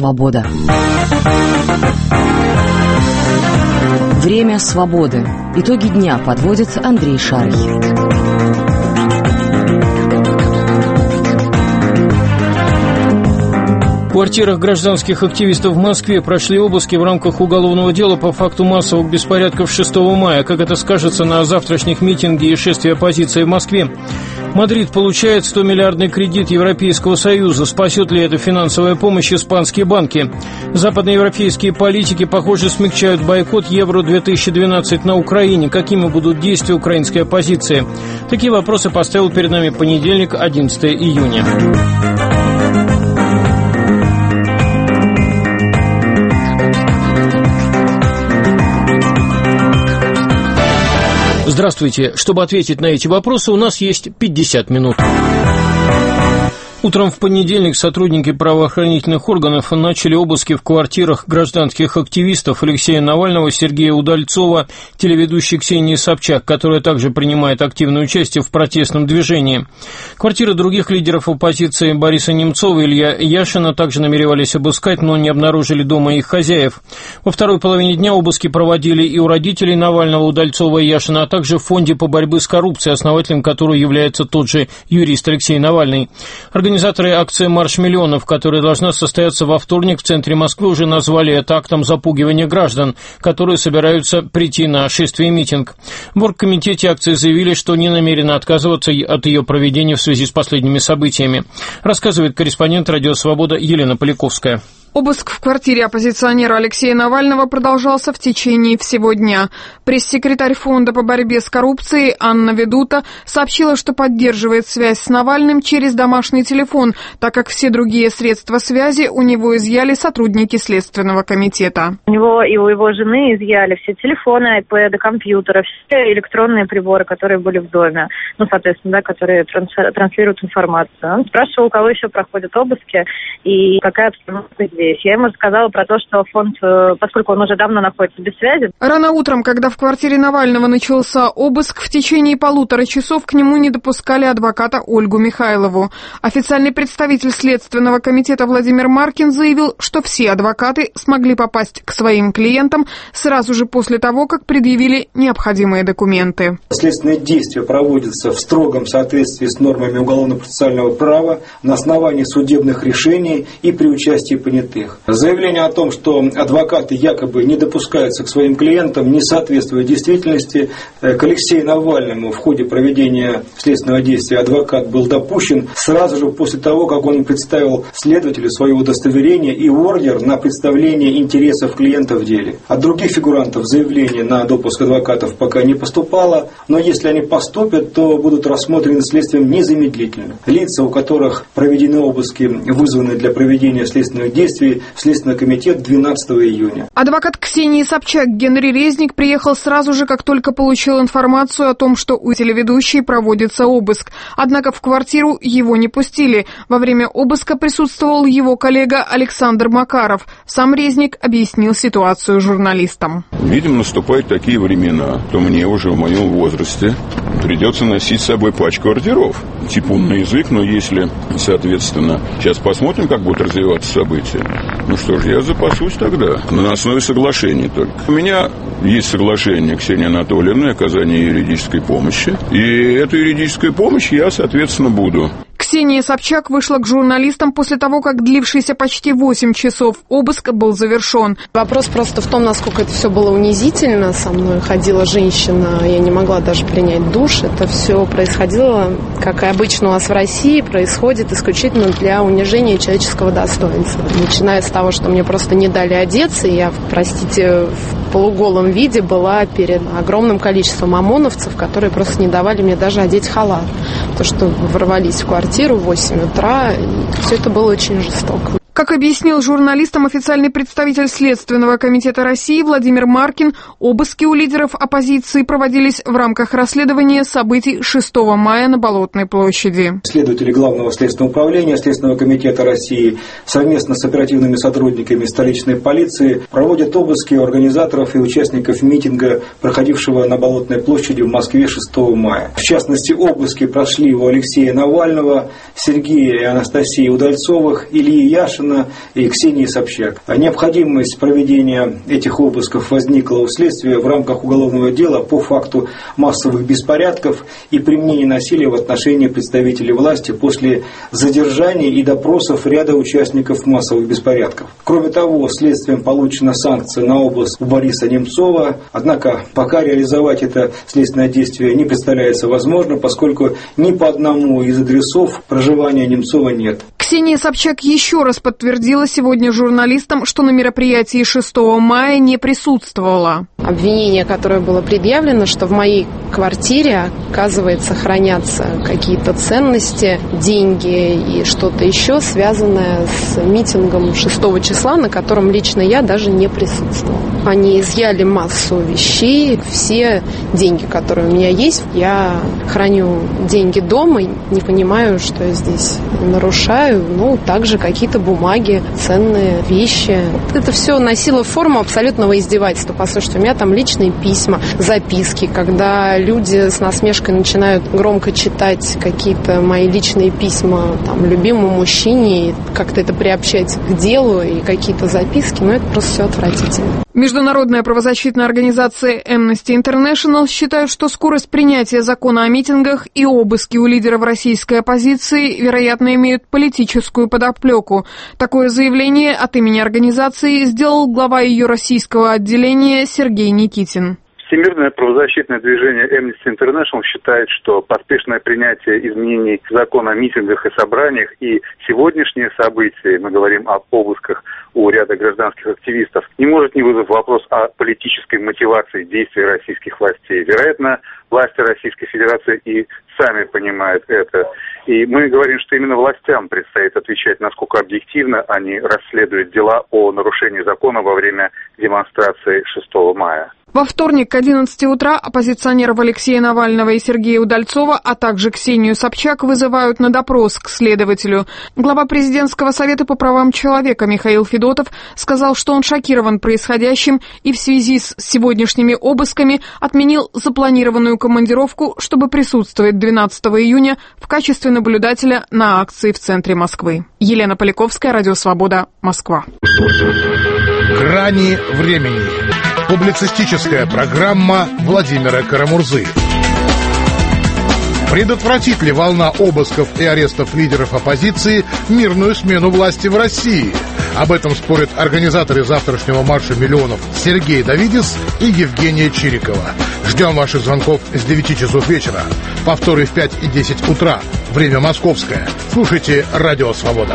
свобода». Время свободы. Итоги дня подводит Андрей Шарый. В квартирах гражданских активистов в Москве прошли обыски в рамках уголовного дела по факту массовых беспорядков 6 мая. Как это скажется на завтрашних митинге и шествии оппозиции в Москве? Мадрид получает 100-миллиардный кредит Европейского Союза. Спасет ли это финансовая помощь испанские банки? Западноевропейские политики, похоже, смягчают бойкот Евро-2012 на Украине. Какими будут действия украинской оппозиции? Такие вопросы поставил перед нами понедельник, 11 июня. Здравствуйте. Чтобы ответить на эти вопросы, у нас есть 50 минут. Утром в понедельник сотрудники правоохранительных органов начали обыски в квартирах гражданских активистов Алексея Навального, Сергея Удальцова, телеведущей Ксении Собчак, которая также принимает активное участие в протестном движении. Квартиры других лидеров оппозиции Бориса Немцова и Илья Яшина также намеревались обыскать, но не обнаружили дома их хозяев. Во второй половине дня обыски проводили и у родителей Навального, Удальцова и Яшина, а также в фонде по борьбе с коррупцией, основателем которого является тот же юрист Алексей Навальный. Организаторы акции «Марш миллионов», которая должна состояться во вторник в центре Москвы, уже назвали это актом запугивания граждан, которые собираются прийти на шествие и митинг. В оргкомитете акции заявили, что не намерены отказываться от ее проведения в связи с последними событиями. Рассказывает корреспондент «Радио Свобода» Елена Поляковская. Обыск в квартире оппозиционера Алексея Навального продолжался в течение всего дня. Пресс-секретарь фонда по борьбе с коррупцией Анна Ведута сообщила, что поддерживает связь с Навальным через домашний телефон, так как все другие средства связи у него изъяли сотрудники Следственного комитета. У него и у его жены изъяли все телефоны, айпэды, компьютеры, все электронные приборы, которые были в доме, соответственно, которые транслируют информацию. Он спрашивал, у кого еще проходят обыски и какая обстановка здесь. Я ему рассказала про то, что фонд, поскольку он уже давно находится без связи. Рано утром, когда в квартире Навального начался обыск, в течение 1,5 часов к нему не допускали адвоката Ольгу Михайлову. Официальный представитель Следственного комитета Владимир Маркин заявил, что все адвокаты смогли попасть к своим клиентам сразу же после того, как предъявили необходимые документы. Следственные действия проводятся в строгом соответствии с нормами уголовно-процессуального права на основании судебных решений и при участии понятых. Заявление о том, что адвокаты якобы не допускаются к своим клиентам, не соответствует действительности. К Алексею Навальному в ходе проведения следственного действия адвокат был допущен сразу же после того, как он представил следователю свое удостоверение и ордер на представление интересов клиента в деле. От других фигурантов заявление на допуск адвокатов пока не поступало, но если они поступят, то будут рассмотрены следствием незамедлительно. Лица, у которых проведены обыски, вызваны для проведения следственных действий, в Следственный комитет 12 июня. Адвокат Ксении Собчак Генри Резник приехал сразу же, как только получил информацию о том, что у телеведущей проводится обыск. Однако в квартиру его не пустили. Во время обыска присутствовал его коллега Александр Макаров. Сам Резник объяснил ситуацию журналистам. Видимо, наступают такие времена, то мне уже в моем возрасте придется носить с собой пачку ордеров. Типун на язык, но если, соответственно, сейчас посмотрим, как будут развиваться события. Ну что ж, я запасусь тогда, на основе соглашений только. У меня есть соглашение Ксении Анатольевны о оказании юридической помощи. И эту юридическую помощь я, соответственно, буду. Ксения Собчак вышла к журналистам после того, как длившийся почти 8 часов обыск был завершен. Вопрос просто в том, насколько это все было унизительно. Со мной ходила женщина, я не могла даже принять душ. Это все происходило, как и обычно у нас в России, происходит исключительно для унижения человеческого достоинства. Начиная с того, что мне просто не дали одеться, и я, простите, в полуголом виде была перед огромным количеством ОМОНовцев, которые просто не давали мне даже одеть халат. То, что ворвались в квартиру в 8 утра, и все это было очень жестоко. Как объяснил журналистам официальный представитель Следственного комитета России Владимир Маркин, обыски у лидеров оппозиции проводились в рамках расследования событий 6 мая на Болотной площади. Следователи Главного следственного управления Следственного комитета России совместно с оперативными сотрудниками столичной полиции проводят обыски у организаторов и участников митинга, проходившего на Болотной площади в Москве 6 мая. В частности, обыски прошли у Алексея Навального, Сергея и Анастасии Удальцовых, Ильи Яшина, Яшина и Ксении Собчак. Необходимость проведения этих обысков возникла у следствия в рамках уголовного дела по факту массовых беспорядков и применения насилия в отношении представителей власти после задержания и допросов ряда участников массовых беспорядков. Кроме того, следствием получена санкция на обыск у Бориса Немцова, однако пока реализовать это следственное действие не представляется возможным, поскольку ни по одному из адресов проживания Немцова нет. Ксения Собчак еще раз подтвердила сегодня журналистам, что на мероприятии 6 мая не присутствовала. Обвинение, которое было предъявлено, что в моей квартире, оказывается, хранятся какие-то ценности, деньги и что-то еще, связанное с митингом 6 числа, на котором лично я даже не присутствовала. Они изъяли массу вещей, все деньги, которые у меня есть. Я храню деньги дома, не понимаю, что я здесь нарушаю. Также какие-то бумаги, ценные вещи. Это все носило форму абсолютного издевательства. Послушайте, у меня там личные письма, записки, когда люди с насмешкой начинают громко читать какие-то мои личные письма любимому мужчине, и как-то это приобщать к делу, и какие-то записки, это просто все отвратительно. Международная правозащитная организация Amnesty International считает, что скорость принятия закона о митингах и обыски у лидеров российской оппозиции, вероятно, имеют политическую подоплеку. Такое заявление от имени организации сделал глава ее российского отделения Сергей Никитин. Всемирное правозащитное движение Amnesty International считает, что поспешное принятие изменений закона о митингах и собраниях и сегодняшние события, мы говорим о обысках у ряда гражданских активистов, не может не вызвать вопрос о политической мотивации действий российских властей. Вероятно, власти Российской Федерации и сами понимают это. И мы говорим, что именно властям предстоит отвечать, насколько объективно они расследуют дела о нарушении закона во время демонстрации 6 мая. Во вторник к 11 утра оппозиционеров Алексея Навального и Сергея Удальцова, а также Ксению Собчак вызывают на допрос к следователю. Глава президентского совета по правам человека Михаил Федотов сказал, что он шокирован происходящим и в связи с сегодняшними обысками отменил запланированную командировку, чтобы присутствовать 12 июня в качестве наблюдателя на акции в центре Москвы. Елена Поляковская, Радио Свобода, Москва. Грани времени. Публицистическая программа Владимира Карамурзы. Предотвратит ли волна обысков и арестов лидеров оппозиции мирную смену власти в России? Об этом спорят организаторы завтрашнего марша миллионов Сергей Давидис и Евгения Чирикова. Ждем ваших звонков с 9 часов вечера. Повторы в 5 и 10 утра. Время московское. Слушайте Радио Свобода.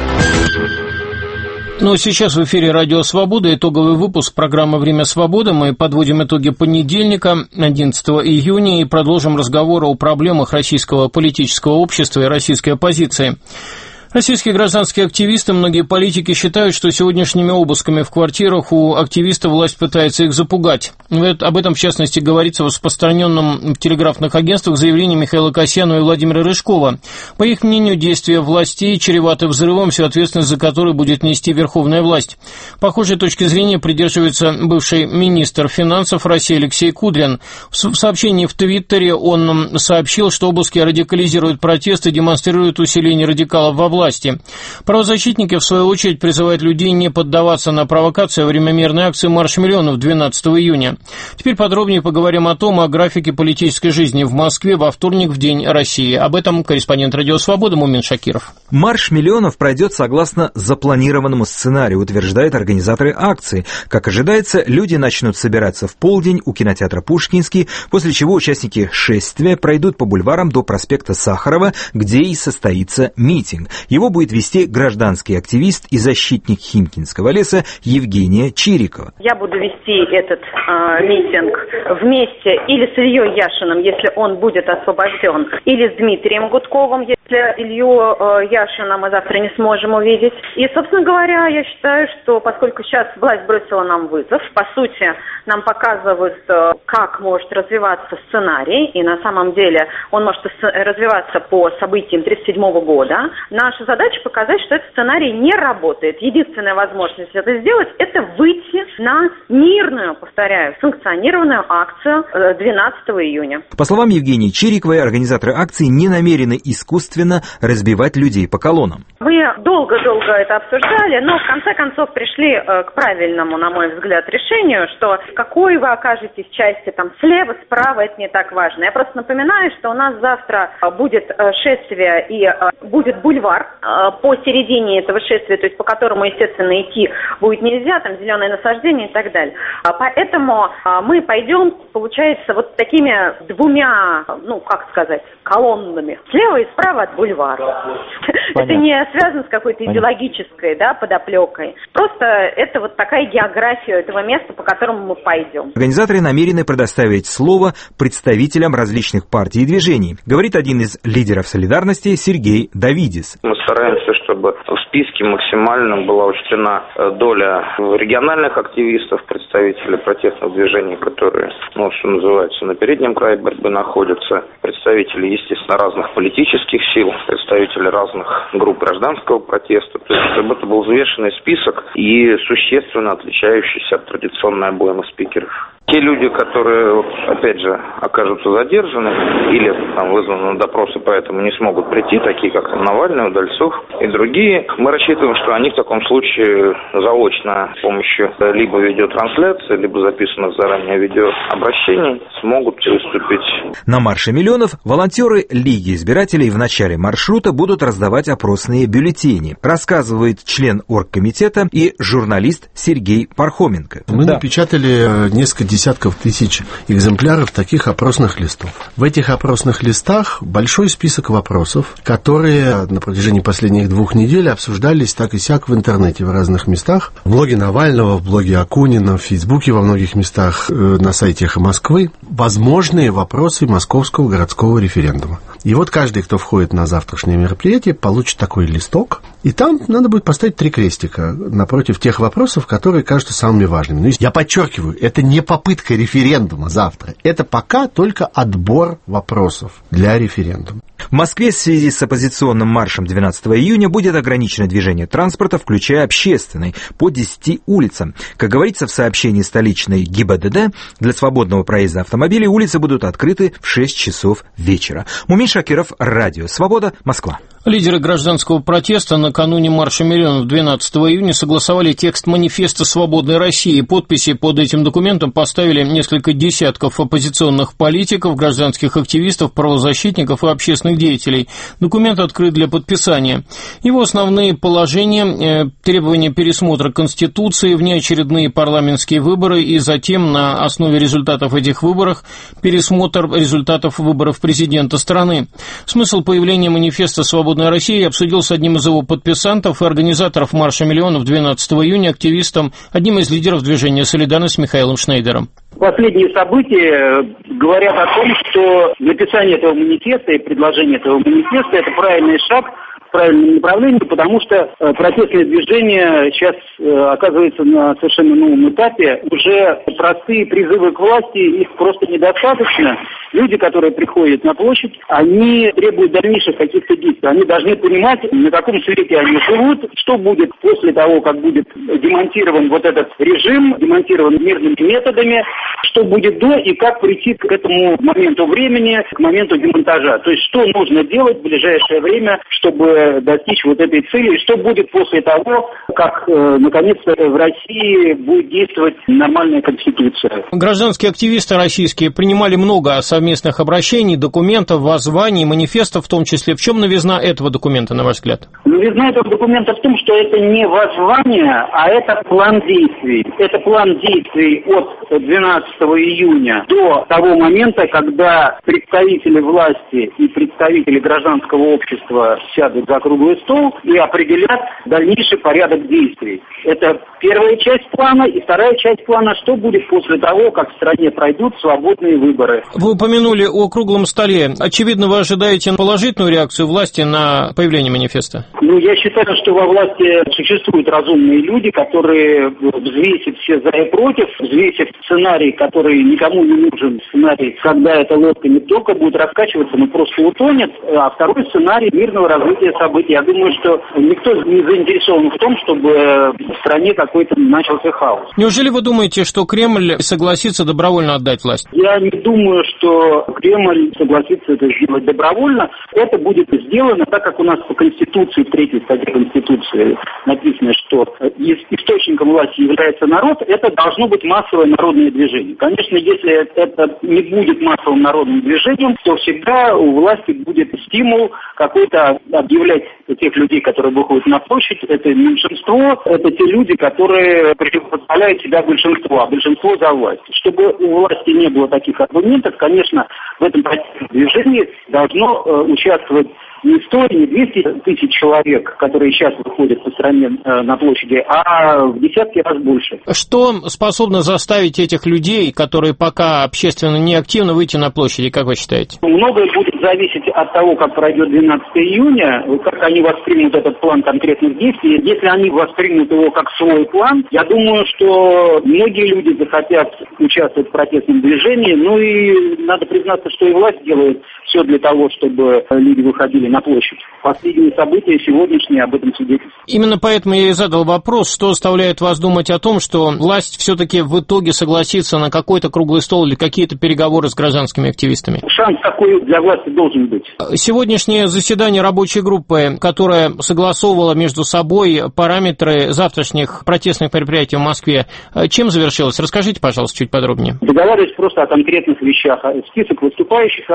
Сейчас в эфире Радио Свобода, итоговый выпуск программы «Время свободы». Мы подводим итоги понедельника, 11 июня, и продолжим разговор о проблемах российского политического общества и российской оппозиции. Российские гражданские активисты, многие политики считают, что сегодняшними обысками в квартирах у активистов власть пытается их запугать. Об этом, в частности, говорится в распространенном в телеграфных агентствах заявлении Михаила Касьянова и Владимира Рыжкова. По их мнению, действия властей чреваты взрывом, всю ответственность за который будет нести верховная власть. Похожей точки зрения придерживается бывший министр финансов России Алексей Кудрин. В сообщении в Твиттере он сообщил, что обыски радикализируют протесты и демонстрируют усиление радикалов во власти. Правозащитники, в свою очередь, призывают людей не поддаваться на провокации во время мирной акции «Марш миллионов» 12 июня. Теперь подробнее поговорим о графике политической жизни в Москве во вторник, в День России. Об этом корреспондент «Радио Свобода» Мумин Шакиров. Марш миллионов пройдет согласно запланированному сценарию, утверждают организаторы акции. Как ожидается, люди начнут собираться в полдень у кинотеатра «Пушкинский», после чего участники шествия пройдут по бульварам до проспекта Сахарова, где и состоится митинг. Его будет вести гражданский активист и защитник Химкинского леса Евгения Чирикова. Я буду вести этот митинг вместе или с Ильей Яшиным, если он будет освобожден, или с Дмитрием Гудковым, если Илью Яшина мы завтра не сможем увидеть. И, собственно говоря, я считаю, что поскольку сейчас власть бросила нам вызов, по сути, нам показывают, как может развиваться сценарий, и на самом деле он может развиваться по событиям 1937 года. Наш наша задача показать, что этот сценарий не работает. Единственная возможность это сделать – это выйти на мирную, повторяю, санкционированную акцию 12 июня. По словам Евгении Чириковой, организаторы акции не намерены искусственно разбивать людей по колоннам. Мы долго-долго это обсуждали, но в конце концов пришли к правильному, на мой взгляд, решению, что какой вы окажетесь части, там, слева, справа, это не так важно. Я просто напоминаю, что у нас завтра будет шествие и будет бульвар по середине этого шествия, то есть по которому, естественно, идти будет нельзя, там зеленое насаждение и так далее. Поэтому мы пойдем, получается, вот такими двумя, колоннами. Слева и справа от бульвара. Это не связано с какой-то идеологической, подоплекой. Просто это вот такая география этого места, по которому мы пойдем. Организаторы намерены предоставить слово представителям различных партий и движений, говорит один из лидеров «Солидарности» Сергей Давидис. Мы стараемся, чтобы в списке максимально была учтена доля региональных активистов, представителей протестных движений, которые, что называется, на переднем крае борьбы находятся, представители, естественно, разных политических сил, представители разных групп гражданского протеста. То есть, чтобы это был взвешенный список и существенно отличающийся от традиционной обоймы спикеров. Те люди, которые, опять же, окажутся задержаны или вызваны на допросы, поэтому не смогут прийти, такие как Навальный, Удальцов и другие, мы рассчитываем, что они в таком случае заочно с помощью либо видеотрансляции, либо записанных заранее видеообращений смогут приступить. На марше миллионов волонтеры Лиги избирателей в начале маршрута будут раздавать опросные бюллетени, рассказывает член оргкомитета и журналист Сергей Пархоменко. Мы напечатали несколько десятков тысяч экземпляров таких опросных листов. В этих опросных листах большой список вопросов, которые на протяжении последних 2 недель обсуждались так и сяк в интернете в разных местах. В блоге Навального, в блоге Акунина, в Фейсбуке во многих местах, на сайте «Эхо Москвы». Возможные вопросы московского городского референдума. И вот каждый, кто входит на завтрашнее мероприятие, получит такой листок, и там надо будет поставить 3 крестика напротив тех вопросов, которые кажутся самыми важными. Но я подчеркиваю, это не попытка референдума завтра. Это пока только отбор вопросов для референдума. В Москве в связи с оппозиционным маршем 12 июня будет ограничено движение транспорта, включая общественный, по 10 улицам. Как говорится в сообщении столичной ГИБДД, для свободного проезда автомобилей улицы будут открыты в 6 часов вечера. Мумин Шакиров, Радио Свобода, Москва. Лидеры гражданского протеста накануне марша миллионов 12 июня согласовали текст манифеста «Свободной России». Подписи под этим документом поставили несколько десятков оппозиционных политиков, гражданских активистов, правозащитников и общественных деятелей. Документ открыт для подписания. Его основные положения – требования пересмотра Конституции, внеочередные парламентские выборы и затем на основе результатов этих выборов пересмотр результатов выборов президента страны. Смысл появления манифеста «Свободной России» обсудил с одним из его подписантов и организаторов марша миллионов 12 июня, активистом, одним из лидеров движения «Солидарность» Михаилом Шнейдером. Последние события говорят о том, что написание этого манифеста и предложение этого манифеста – это правильный шаг в правильном направлении, потому что протестное движение сейчас оказывается на совершенно новом этапе. Уже простые призывы к власти, их просто недостаточно. Люди, которые приходят на площадь, они требуют дальнейших каких-то действий. Они должны понимать, на каком свете они живут, что будет после того, как будет демонтирован вот этот режим, демонтирован мирными методами, что будет до и как прийти к этому моменту времени, к моменту демонтажа. То есть, что нужно делать в ближайшее время, чтобы достичь вот этой цели, и что будет после того, как, наконец-то, в России будет действовать нормальная конституция. Гражданские активисты российские принимали много совместных обращений, документов, воззваний, манифестов, в том числе. В чем новизна этого документа, на ваш взгляд? Новизна этого документа в том, что это не воззвание, а это план действий. Это план действий от 12 июня до того момента, когда представители власти и представители гражданского общества сядут за круглый стол и определят дальнейший порядок действий. Это первая часть плана, и вторая часть плана, что будет после того, как в стране пройдут свободные выборы. Вы упомянули о круглом столе. Очевидно, вы ожидаете положительную реакцию власти на появление манифеста? Я считаю, что во власти существуют разумные люди, которые взвесят все за и против, взвесят сценарий, который никому не нужен, сценарий, когда эта лодка не только будет раскачиваться, но просто утонет, а второй сценарий мирного развития событие. Я думаю, что никто не заинтересован в том, чтобы в стране какой-то начался хаос. Неужели вы думаете, что Кремль согласится добровольно отдать власть? Я не думаю, что Кремль согласится это сделать добровольно. Это будет сделано так, как у нас по Конституции, в 3 статье Конституции написано, что источником власти является народ. Это должно быть массовое народное движение. Конечно, если это не будет массовым народным движением, то всегда у власти будет стимул какой-то объявлять тех людей, которые выходят на площадь. Это меньшинство, это те люди, которые противопоставляют себя большинству, а большинство за власть. Чтобы у власти не было таких аргументов, конечно, в этом протестном движении должно участвовать не 100, не 200 тысяч человек, которые сейчас выходят по стране на площади, а в десятки раз больше. Что способно заставить этих людей, которые пока общественно неактивны, выйти на площади, как вы считаете? Многое будет зависеть от того, как пройдет 12 июня, как они воспримут этот план конкретных действий. Если они воспримут его как свой план, я думаю, что многие люди захотят участвовать в протестном движении. Ну и надо признаться, что и власть делает все для того, чтобы люди выходили на площадь. Последние события сегодняшние об этом свидетельствуют. Именно поэтому я и задал вопрос, что заставляет вас думать о том, что власть все-таки в итоге согласится на какой-то круглый стол или какие-то переговоры с гражданскими активистами? Шанс такой для власти должен быть. Сегодняшнее заседание рабочей группы, которая согласовывала между собой параметры завтрашних протестных мероприятий в Москве, чем завершилось? Расскажите, пожалуйста, чуть подробнее. Договаривались просто о конкретных вещах. Список выступающих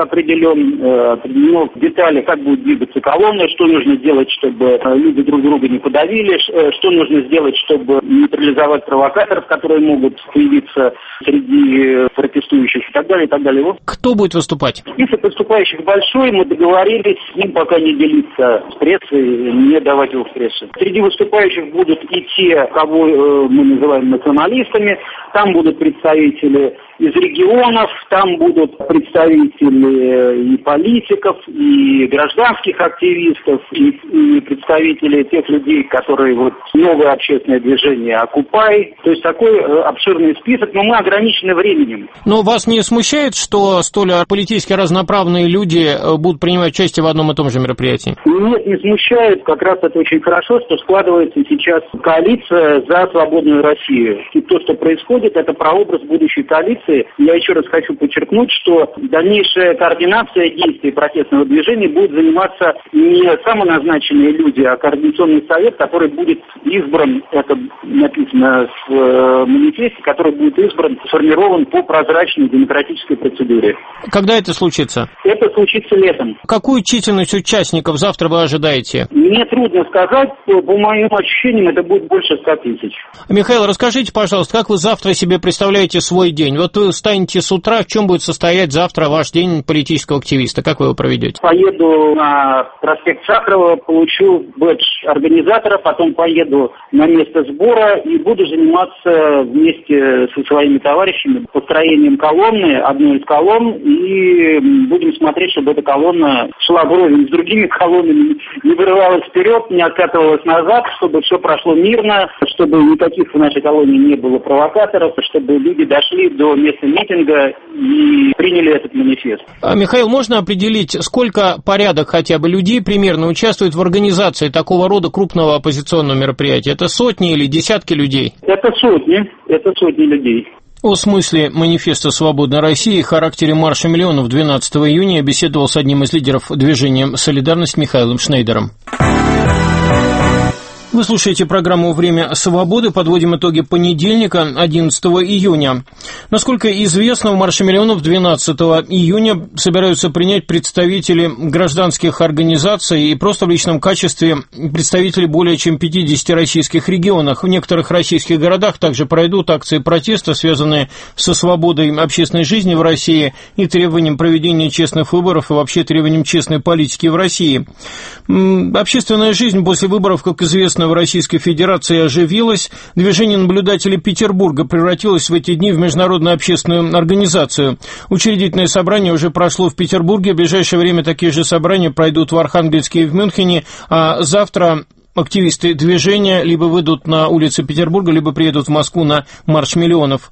определено детали, как будет двигаться колонна, что нужно сделать, чтобы люди друг друга не подавили, что нужно сделать, чтобы нейтрализовать провокаторов, которые могут появиться среди протестующих и так далее, и так далее. Вот. Кто будет выступать? Список выступающих большой, мы договорились с ним пока не делиться с прессой, не давать его в прессу. Среди выступающих будут и те, кого мы называем националистами, там будут представители из регионов, там будут представители и политиков, и гражданских активистов, и представители тех людей, которые вот новое общественное движение «Окупай». То есть такой обширный список, но мы ограничены временем. Но вас не смущает, что столь политически разноправные люди будут принимать участие в одном и том же мероприятии? Нет, не смущает. Как раз это очень хорошо, что складывается сейчас коалиция за свободную Россию. И то, что происходит, это прообраз будущей коалиции. Я еще раз хочу подчеркнуть, что дальнейшая координация действий протестного движения будет заниматься не самоназначенные люди, а координационный совет, который будет избран, это написано в манифесте, который будет избран, сформирован по прозрачной демократической процедуре. Когда это случится? Это случится летом. Какую численность участников завтра вы ожидаете? Мне трудно сказать. По моим ощущениям, это будет больше 100 тысяч. Михаил, расскажите, пожалуйста, как вы завтра себе представляете свой день? Вот вы встанете с утра, в чем будет состоять завтра ваш день политического активиста? Как вы его проведете? Поеду на проспект Сахарова, получу бэдж организатора, потом поеду на место сбора и буду заниматься вместе со своими товарищами построением колонны, одной из колонн, и будем смотреть, чтобы эта колонна шла вровень с другими колоннами, не вырывалась вперед, не откатывалась назад, чтобы все прошло мирно, чтобы никаких в нашей колонии не было провокаторов, чтобы люди дошли до места митинга и приняли этот манифест. Михаил, можно определить, сколько порядок хотя бы людей примерно участвует в организации такого рода крупного оппозиционного мероприятия? Это сотни или десятки людей? Это сотни людей. О смысле манифеста «Свободной России» и характере марша миллионов 12 июня я беседовал с одним из лидеров движения «Солидарность» Михаилом Шнейдером. Вы слушаете программу «Время свободы». Подводим итоги понедельника, 11 июня. Насколько известно, в марше миллионов 12 июня собираются принять представители гражданских организаций и просто в личном качестве представители более чем 50 российских регионах. В некоторых российских городах также пройдут акции протеста, связанные со свободой общественной жизни в России и требованием проведения честных выборов и вообще требованием честной политики в России. Общественная жизнь после выборов, как известно, в Российской Федерации оживилась. Движение наблюдателей Петербурга превратилось в эти дни в международную общественную организацию. Учредительное собрание уже прошло в Петербурге. В ближайшее время такие же собрания пройдут в Архангельске и в Мюнхене. А завтра активисты движения либо выйдут на улицы Петербурга, либо приедут в Москву на марш миллионов.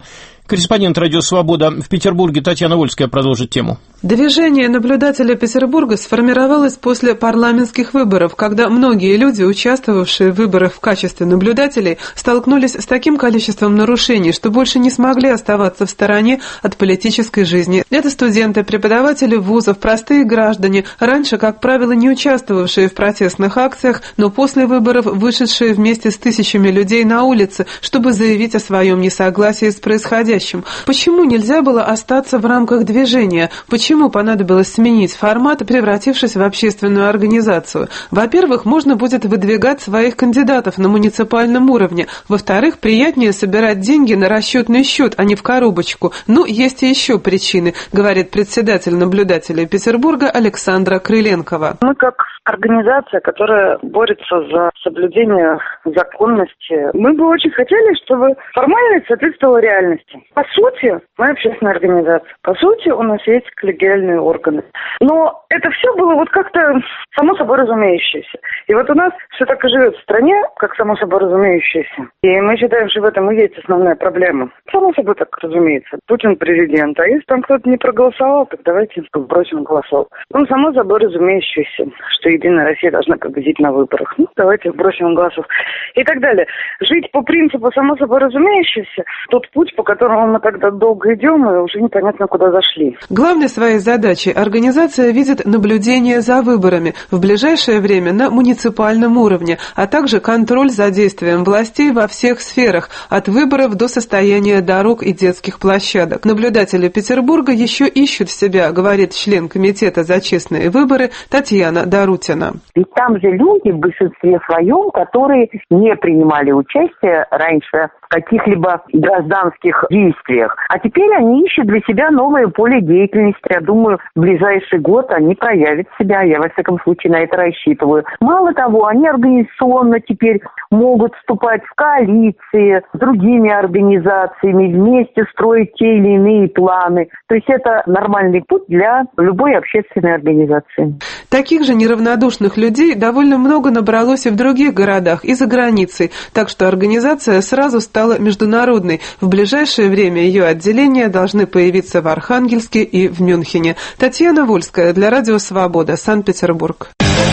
Корреспондент «Радио Свобода» в Петербурге Татьяна Вольская продолжит тему. Движение наблюдателя Петербурга сформировалось после парламентских выборов, когда многие люди, участвовавшие в выборах в качестве наблюдателей, столкнулись с таким количеством нарушений, что больше не смогли оставаться в стороне от политической жизни. Это студенты, преподаватели вузов, простые граждане, раньше, как правило, не участвовавшие в протестных акциях, но после выборов вышедшие вместе с тысячами людей на улицы, чтобы заявить о своем несогласии с происходящим. Почему нельзя было остаться в рамках движения? Почему понадобилось сменить формат, превратившись в общественную организацию? Во-первых, можно будет выдвигать своих кандидатов на муниципальном уровне. Во-вторых, приятнее собирать деньги на расчетный счет, а не в коробочку. Ну, есть и еще причины, говорит председатель наблюдателей Петербурга Александра Крыленкова. Мы как организация, которая борется за соблюдение законности, мы бы очень хотели, чтобы формальность соответствовала реальности. По сути, мы общественная организация. По сути, у нас есть коллегиальные органы. Но это все было вот как-то само собой разумеющееся. И вот у нас все так и живет в стране, как само собой разумеющееся. И мы считаем, что в этом и есть основная проблема. Само собой так разумеется. Путин президент. А если там кто-то не проголосовал, так давайте бросим голосов. Ну, само собой разумеющееся, что Единая Россия должна победить на выборах. Ну, давайте бросим голосов. И так далее. Жить по принципу само собой разумеющееся, тот путь, по которому мы тогда долго идем, и уже непонятно куда зашли. Главной своей задачей организация видит наблюдение за выборами в ближайшее время на муниципальном уровне, а также контроль за действием властей во всех сферах, от выборов до состояния дорог и детских площадок. Наблюдатели Петербурга еще ищут себя, говорит член комитета за честные выборы Татьяна Дарутина. Ведь там же люди в большинстве своем, которые не принимали участие раньше в каких-либо гражданских действиях. А теперь они ищут для себя новое поле деятельности. Я думаю, в ближайший год они проявят себя. Я, во всяком случае, на это рассчитываю. Мало того, они организационно теперь могут вступать в коалиции с другими организациями, вместе строить те или иные планы. То есть это нормальный путь для любой общественной организации. Таких же неравнодушных людей довольно много набралось и в других городах, и за границей, так что организация сразу стала международной. В ближайшее время ее отделения должны появиться в Архангельске и в Мюнхене. Татьяна Вольская для Радио Свобода, Санкт-Петербург.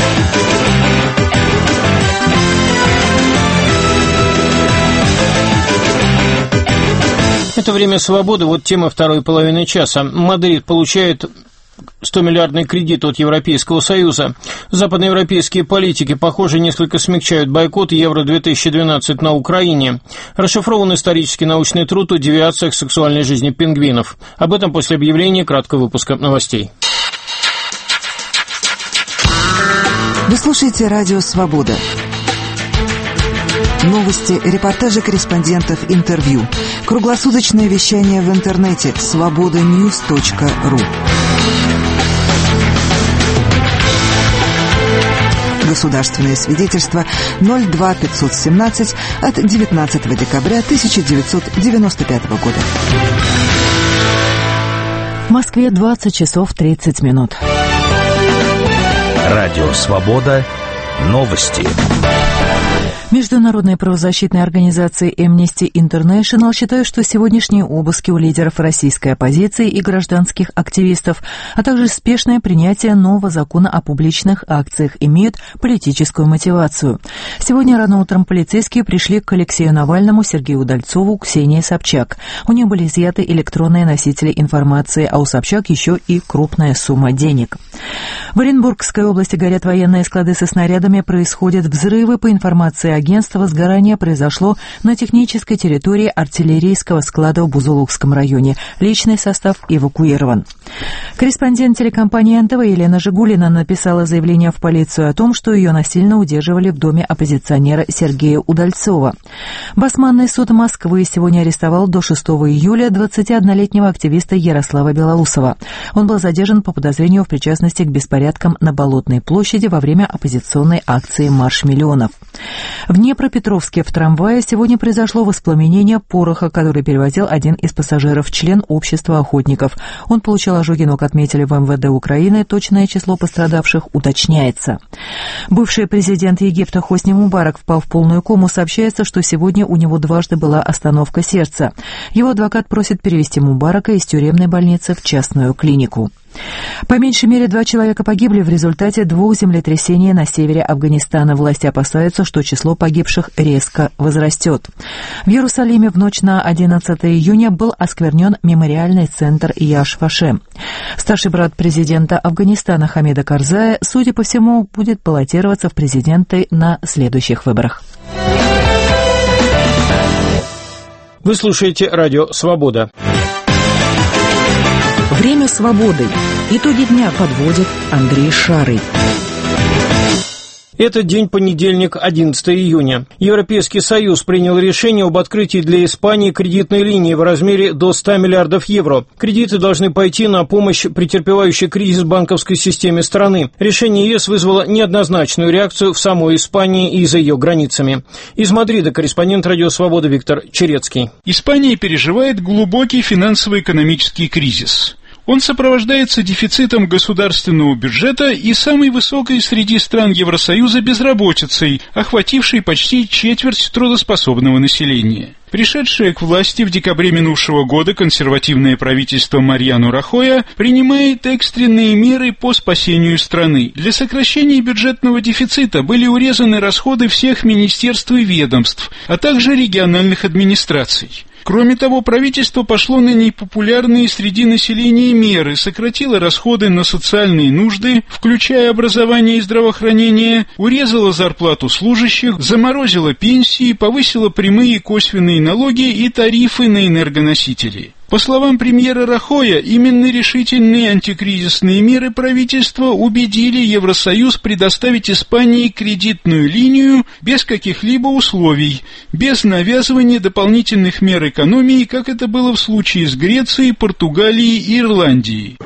Это «Время свободы». Вот тема второй половины часа. Мадрид получает 100-миллиардный кредит от Европейского Союза. Западноевропейские политики, похоже, несколько смягчают бойкот Евро-2012 на Украине. Расшифрован исторический научный труд о девиациях сексуальной жизни пингвинов. Об этом после объявления краткого выпуска новостей. Вы слушаете «Радио Свобода». Новости, репортажи корреспондентов, интервью. Круглосуточное вещание в интернете svobodanews.ru. Государственное свидетельство 02517 от 19 декабря 1995 года. В Москве 20 часов 30 минут. Радио «Свобода». Новости. Международная правозащитная организация Amnesty International считает, что сегодняшние обыски у лидеров российской оппозиции и гражданских активистов, а также спешное принятие нового закона о публичных акциях имеют политическую мотивацию. Сегодня рано утром полицейские пришли к Алексею Навальному, Сергею Удальцову, Ксении Собчак. У них были изъяты электронные носители информации, а у Собчак еще и крупная сумма денег. В Оренбургской области горят военные склады со снарядами, происходят взрывы. По информации агентства, сгорание произошло на технической территории артиллерийского склада в Бузулукском районе. Личный состав эвакуирован. Корреспондент телекомпании НТВ Елена Жигулина написала заявление в полицию о том, что ее насильно удерживали в доме оппозиционера Сергея Удальцова. Басманный суд Москвы сегодня арестовал до 6 июля 21-летнего активиста Ярослава Белоусова. Он был задержан по подозрению в причастности к беспорядкам на Болотной площади во время оппозиционной акции «Марш миллионов». В Днепропетровске в трамвае сегодня произошло воспламенение пороха, который перевозил один из пассажиров, член общества охотников. Он получил ожоги ног, отметили в МВД Украины. Точное число пострадавших уточняется. Бывший президент Египта Хосни Мубарак впал в полную кому. Сообщается, что сегодня у него дважды была остановка сердца. Его адвокат просит перевести Мубарака из тюремной больницы в частную клинику. По меньшей мере 2 человека погибли в результате 2 землетрясений на севере Афганистана. Власти опасаются, что число погибших резко возрастет. В Иерусалиме в ночь на 11 июня был осквернен мемориальный центр Яш-Ваше. Старший брат президента Афганистана Хамида Карзая, судя по всему, будет баллотироваться в президенты на следующих выборах. Вы слушаете радио «Свобода». Время свободы. Итоги дня подводит Андрей Шарый. Это день понедельник, 11 июня. Европейский Союз принял решение об открытии для Испании кредитной линии в размере до 100 миллиардов евро. Кредиты должны пойти на помощь претерпевающей кризис банковской системе страны. Решение ЕС вызвало неоднозначную реакцию в самой Испании и за ее границами. Из Мадрида корреспондент «Радио Свобода» Виктор Черецкий. Испания переживает глубокий финансово-экономический кризис. Он сопровождается дефицитом государственного бюджета и самой высокой среди стран Евросоюза безработицей, охватившей почти четверть трудоспособного населения. Пришедшее к власти в декабре минувшего года консервативное правительство Мариано Рахоя принимает экстренные меры по спасению страны. Для сокращения бюджетного дефицита были урезаны расходы всех министерств и ведомств, а также региональных администраций. Кроме того, правительство пошло на непопулярные среди населения меры, сократило расходы на социальные нужды, включая образование и здравоохранение, урезало зарплату служащих, заморозило пенсии, повысило прямые и косвенные налоги и тарифы на энергоносители. По словам премьера Рахоя, именно решительные антикризисные меры правительства убедили Евросоюз предоставить Испании кредитную линию без каких-либо условий, без навязывания дополнительных мер экономии, как это было в случае с Грецией, Португалией и Ирландией.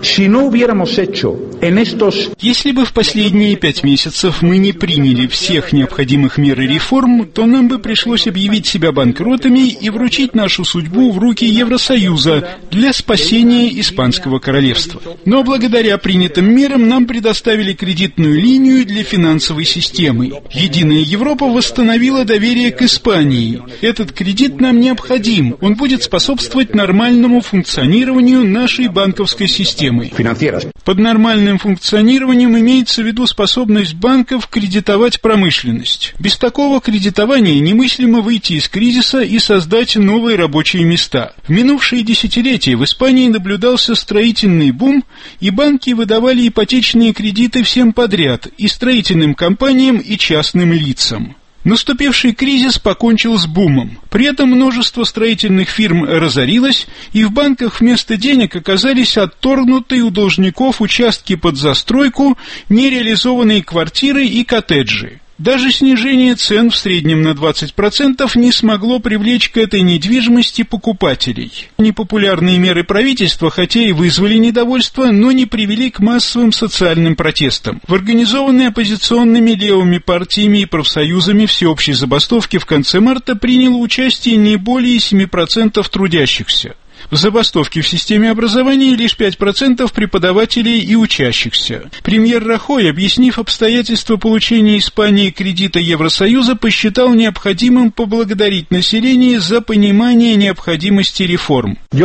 Если бы в последние 5 месяцев мы не приняли всех необходимых мер и реформ, то нам бы пришлось объявить себя банкротами и вручить нашу судьбу в руки Евросоюза для спасения Испанского королевства. Но благодаря принятым мерам нам предоставили кредитную линию для финансовой системы. Единая Европа восстановила доверие к Испании. Этот кредит нам необходим. Он будет способствовать нормальному функционированию нашей банковской системы. Под нормальным функционированием имеется в виду способность банков кредитовать промышленность. Без такого кредитования немыслимо выйти из кризиса и создать новые рабочие места. В минувшие десятилетия в Испании наблюдался строительный бум, и банки выдавали ипотечные кредиты всем подряд, и строительным компаниям, и частным лицам. Наступивший кризис покончил с бумом. При этом множество строительных фирм разорилось, и в банках вместо денег оказались отторгнутые у должников участки под застройку, нереализованные квартиры и коттеджи. Даже снижение цен в среднем на 20% не смогло привлечь к этой недвижимости покупателей. Непопулярные меры правительства, хотя и вызвали недовольство, но не привели к массовым социальным протестам. В организованной оппозиционными левыми партиями и профсоюзами всеобщей забастовки в конце марта приняло участие не более 7% трудящихся. В забастовке в системе образования лишь 5% преподавателей и учащихся. Премьер Рахой, объяснив обстоятельства получения Испании кредита Евросоюза, посчитал необходимым поблагодарить население за понимание необходимости реформ. Я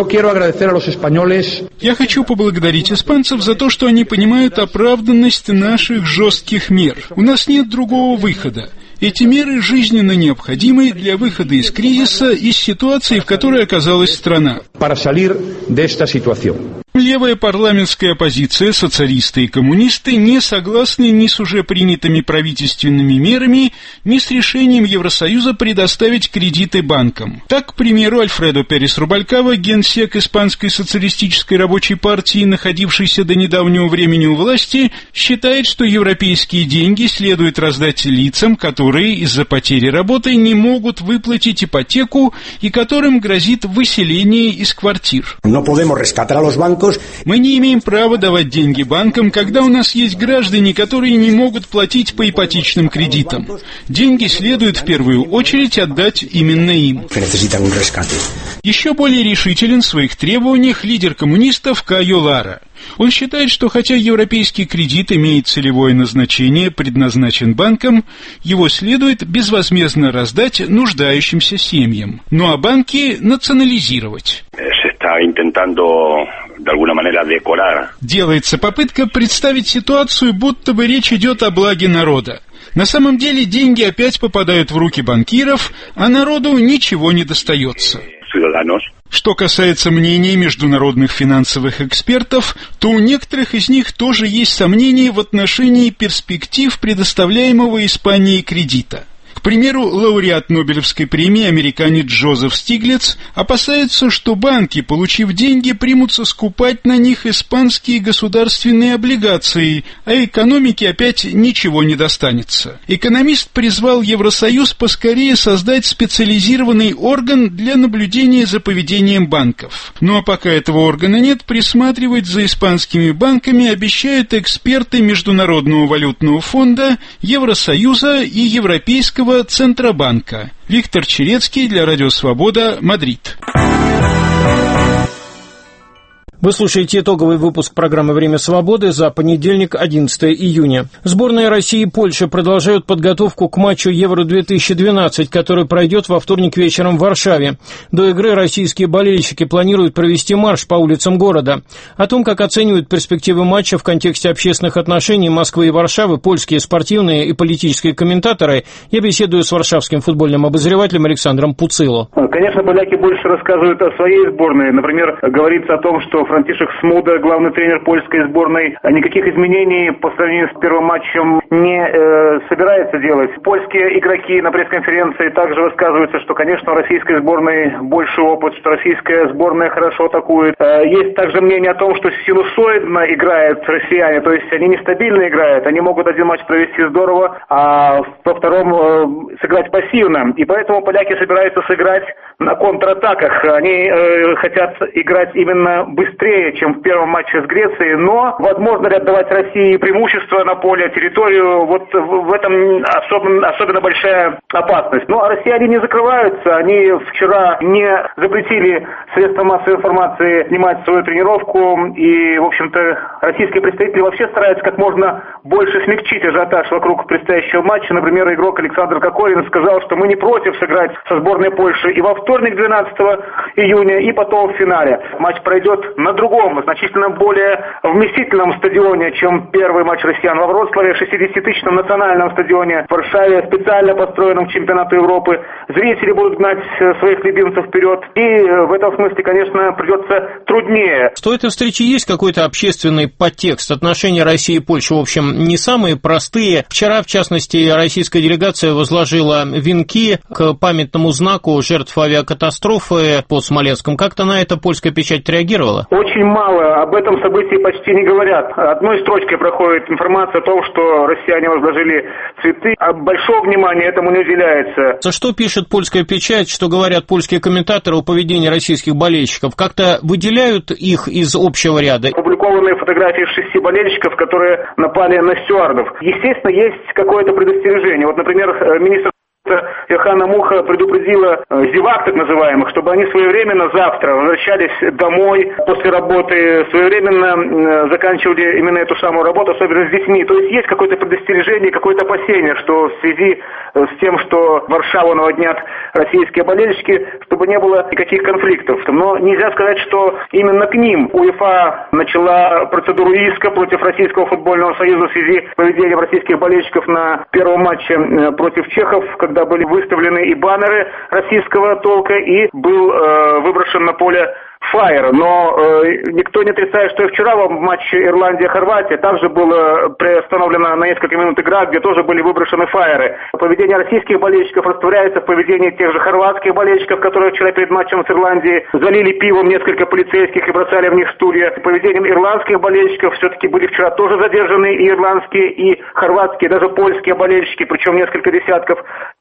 хочу поблагодарить испанцев за то, что они понимают оправданность наших жестких мер. У нас нет другого выхода. Эти меры жизненно необходимы для выхода из кризиса, из ситуации, в которой оказалась страна. Левая парламентская оппозиция, социалисты и коммунисты не согласны ни с уже принятыми правительственными мерами, ни с решением Евросоюза предоставить кредиты банкам. Так, к примеру, Альфредо Перес Рубалькава, генсек Испанской социалистической рабочей партии, находившийся до недавнего времени у власти, считает, что европейские деньги следует раздать лицам, которые из-за потери работы не могут выплатить ипотеку и которым грозит выселение из квартир. Мы не имеем права давать деньги банкам, когда у нас есть граждане, которые не могут платить по ипотечным кредитам. Деньги следует в первую очередь отдать именно им. Еще более решителен в своих требованиях лидер коммунистов Кайо Лара. Он считает, что хотя европейский кредит имеет целевое назначение, предназначен банкам, его следует безвозмездно раздать нуждающимся семьям. Ну а банки национализировать. Делается попытка представить ситуацию, будто бы речь идет о благе народа. На самом деле деньги опять попадают в руки банкиров, а народу ничего не достается. Что касается мнений международных финансовых экспертов, то у некоторых из них тоже есть сомнения в отношении перспектив предоставляемого Испании кредита. К примеру, лауреат Нобелевской премии американец Джозеф Стиглиц опасается, что банки, получив деньги, примутся скупать на них испанские государственные облигации, а экономике опять ничего не достанется. Экономист призвал Евросоюз поскорее создать специализированный орган для наблюдения за поведением банков. Ну а пока этого органа нет, присматривать за испанскими банками обещают эксперты Международного валютного фонда, Евросоюза и Европейского Центробанка. Виктор Черецкий для Радио Свобода, Мадрид. Вы слушаете итоговый выпуск программы «Время свободы» за понедельник, 11 июня. Сборная России и Польши продолжают подготовку к матчу Евро-2012, который пройдет во вторник вечером в Варшаве. До игры российские болельщики планируют провести марш по улицам города. О том, как оценивают перспективы матча в контексте общественных отношений Москвы и Варшавы польские спортивные и политические комментаторы, я беседую с варшавским футбольным обозревателем Александром Пуцило. Конечно, поляки больше рассказывают о своей сборной. Например, говорится о том, что Франтишек Смуда, главный тренер польской сборной, никаких изменений по сравнению с первым матчем не собирается делать. Польские игроки на пресс-конференции также высказываются, что, конечно, у российской сборной больше опыт, что российская сборная хорошо атакует. Есть также мнение о том, что синусоидно играют россияне, то есть они нестабильно играют, они могут один матч провести здорово, а во втором сыграть пассивно. И поэтому поляки собираются сыграть на контратаках. Они хотят играть именно быстрее, чем в первом матче с Грецией, но возможно ли отдавать России преимущество на поле, территорию, вот в этом особенно большая опасность. Ну, а россияне не закрываются, они вчера не запретили средствам массовой информации снимать свою тренировку, и, в общем-то, российские представители вообще стараются как можно больше смягчить ажиотаж вокруг предстоящего матча. Например, игрок Александр Кокорин сказал, что мы не против сыграть со сборной Польши и во вторник, 12 июня, и потом в финале. Матч пройдет на другом, значительно более вместительном стадионе, чем первый матч россиян во Вроцлаве, 60-тысячном национальном стадионе в Варшаве, специально построенном к чемпионату Европы. Зрители будут гнать своих любимцев вперед, и в этом смысле, конечно, придется труднее. Что этой встречи есть какой-то общественный подтекст? Отношения России и Польши, в общем, не самые простые. Вчера, в частности, российская делегация возложила венки к памятному знаку жертв авиакатастрофы под Смоленском. Как-то на это польская печать реагировала? Очень мало. Об этом событии почти не говорят. Одной строчкой проходит информация о том, что россияне возложили цветы, а большого внимания этому не уделяется. Что пишет польская печать, что говорят польские комментаторы о поведении российских болельщиков? Как-то выделяют их из общего ряда? Опубликованные фотографии 6 болельщиков, которые напали на стюардов. Естественно, есть какое-то предостережение. Вот, например, министр Йоханна Муха предупредила зевак, так называемых, чтобы они своевременно завтра возвращались домой после работы, своевременно заканчивали именно эту самую работу, особенно с детьми. То есть есть какое-то предостережение, какое-то опасение, что в связи с тем, что Варшаву наводнят российские болельщики, чтобы не было никаких конфликтов. Но нельзя сказать, что именно к ним УЕФА начала процедуру иска против Российского футбольного союза в связи с поведением российских болельщиков на первом матче против чехов, когда были выставлены и баннеры российского толка, и был выброшен на поле фаер. Но никто не отрицает, что и вчера в матче Ирландия-Хорватия также была приостановлена на несколько минут игра, где тоже были выброшены фаеры. Поведение российских болельщиков растворяется в поведении тех же хорватских болельщиков, которые вчера перед матчем с Ирландией залили пивом несколько полицейских и бросали в них стулья. Поведением ирландских болельщиков все-таки были вчера тоже задержаны и ирландские, и хорватские, даже польские болельщики, причем несколько десятков.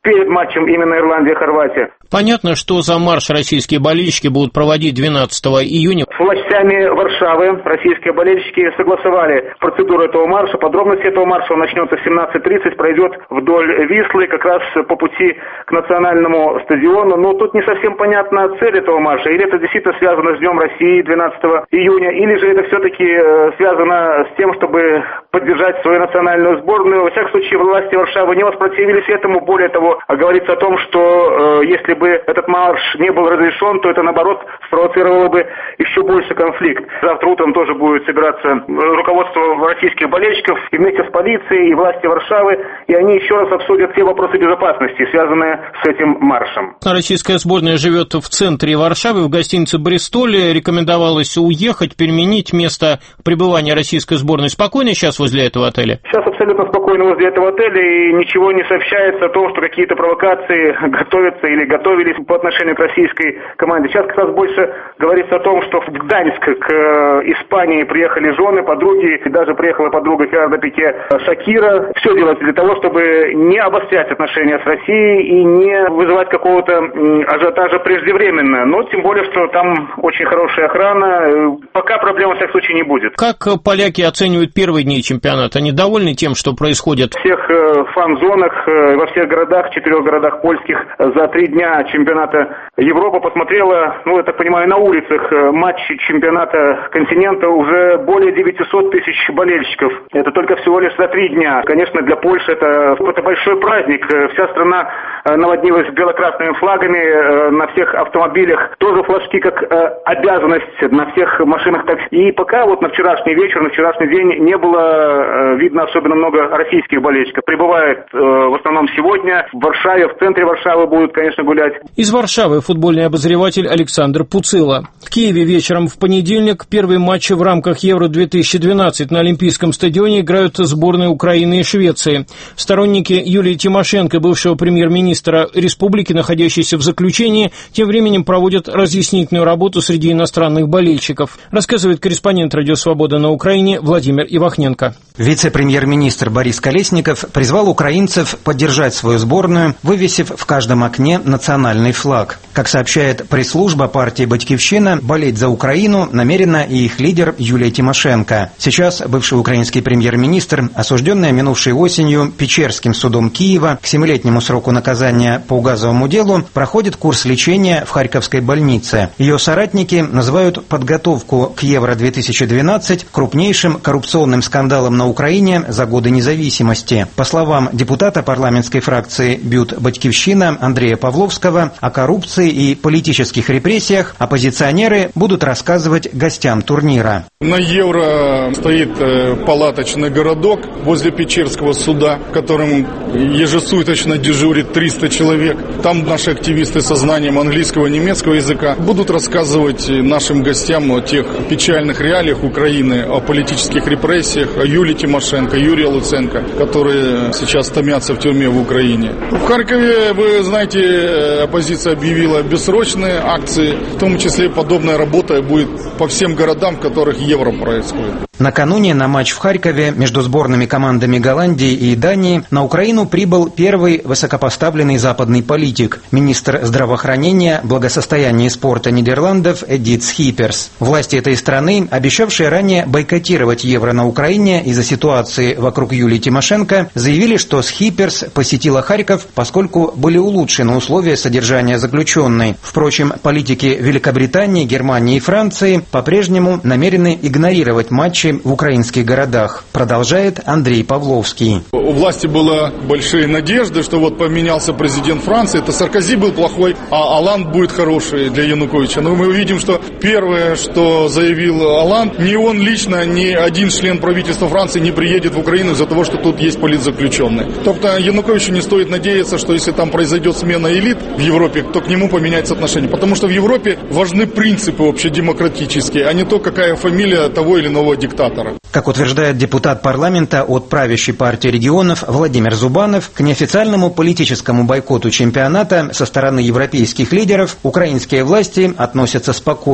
перед матчем именно Ирландия-Хорватия. Понятно, что за марш российские болельщики будут проводить 12 июня. С властями Варшавы российские болельщики согласовали процедуру этого марша. Подробности этого марша, он начнется в 17:30, пройдет вдоль Вислы, как раз по пути к национальному стадиону. Но тут не совсем понятна цель этого марша. Или это действительно связано с Днем России 12 июня, или же это все-таки связано с тем, чтобы поддержать свою национальную сборную. Во всяком случае, власти Варшавы не воспротивились этому. Более того, говорится о том, что если бы этот марш не был разрешен, то это, наоборот, спровоцировало бы еще больше конфликт. Завтра утром тоже будет собираться руководство российских болельщиков и вместе с полицией и власти Варшавы, и они еще раз обсудят все вопросы безопасности, связанные с этим маршем. Российская сборная живет в центре Варшавы, в гостинице «Бристоль». Рекомендовалось уехать, переменить место пребывания российской сборной. Спокойно сейчас возле этого отеля? Сейчас абсолютно спокойно возле этого отеля, и ничего не сообщается о том, что какие-то провокации готовятся или готовились по отношению к российской команде. Сейчас как раз больше говорится о том, что в Гданьск к Испании приехали жены, подруги, и даже приехала подруга Фернандо Пике Шакира. Все делается для того, чтобы не обострять отношения с Россией и не вызывать какого-то ажиотажа преждевременно. Но тем более, что там очень хорошая охрана. Пока проблем, во всяком случае, не будет. Как поляки оценивают первые дни чемпионата? Они довольны тем, что происходит? В всех фан-зонах, во всех городах, 4 городах польских за 3 дня чемпионата Европы посмотрела, я так понимаю, на улицах матчи чемпионата континента уже более 900 тысяч болельщиков. Это только всего лишь за 3 дня. Конечно, для Польши это большой праздник. Вся страна наводнилась бело-красными флагами, на всех автомобилях тоже флажки как обязанность, на всех машинах такси. И пока на вчерашний вечер, на вчерашний день не было видно особенно много российских болельщиков. Прибывают в основном сегодня в Варшаве, в центре Варшавы будут, конечно, гулять. Из Варшавы футбольный обозреватель Александр Пуцила. В Киеве вечером в понедельник первые матчи в рамках Евро-2012 на Олимпийском стадионе играют сборные Украины и Швеции. Сторонники Юлии Тимошенко, бывшего премьер-министра республики, находящейся в заключении, тем временем проводят разъяснительную работу среди иностранных болельщиков, рассказывает корреспондент «Радио Свобода» на Украине Владимир Ивахненко. Вице-премьер-министр Борис Колесников призвал украинцев поддержать свою сборную, вывесив в каждом окне национальный флаг. Как сообщает пресс-служба партии «Батькивщина», болеть за Украину намерена и их лидер Юлия Тимошенко. Сейчас бывший украинский премьер-министр, осужденная минувшей осенью Печерским судом Киева к 7-летнему сроку наказания по газовому делу, проходит курс лечения в Харьковской больнице. Ее соратники называют подготовку к Евро-2012 крупнейшим коррупционным скандалом на Украине за годы независимости. По словам депутата парламентской фракции «Бют Батькивщина» Андрея Павловского, о коррупции и политических репрессиях оппозиционеры будут рассказывать гостям турнира. На Евро стоит палаточный городок возле Печерского суда, в котором ежесуточно дежурит 300 человек. Там наши активисты со знанием английского и немецкого языка будут рассказывать нашим гостям о тех печальных реалиях Украины, о политических репрессиях, о Юлии Тимошенко, Юрии Луценко, которые сейчас томятся в тюрьме в Украине. В Харькове, вы знаете, оппозиция объявила бессрочные акции, в том числе подобная работа будет по всем городам, в которых Евро происходит. Накануне на матч в Харькове между сборными командами Голландии и Дании на Украину прибыл первый высокопоставленный западный политик, министр здравоохранения, благосостояния и спорта Нидерландов Эдит Схиперс. Власти этой страны, обещавшие ранее бойкотировать Евро на Украине из-за ситуации вокруг Юлии Тимошенко, заявили, что Схиперс посетила Харьков, поскольку были улучшены условия содержания заключенной. Впрочем, политики Великобритании, Германии и Франции по-прежнему намерены игнорировать матчи в украинских городах, продолжает Андрей Павловский. У власти было большие надежды, что поменялся президент Франции, это Саркози был плохой, а Оланд будет хороший для Януковича. Но мы увидим, что первое, что заявил Оланд, ни он лично, ни один член правительства Франции не приедет в Украину из-за того, что тут есть политзаключенные. Тобто Януковичу не стоит надеяться, что если там произойдет смена элит в Европе, то к нему поменяется отношение. Потому что в Европе важны принципы общедемократические, а не то, какая фамилия того или иного диктатора. Как утверждает депутат парламента от правящей партии регионов Владимир Зубанов, к неофициальному политическому бойкоту чемпионата со стороны европейских лидеров украинские власти относятся спокойно.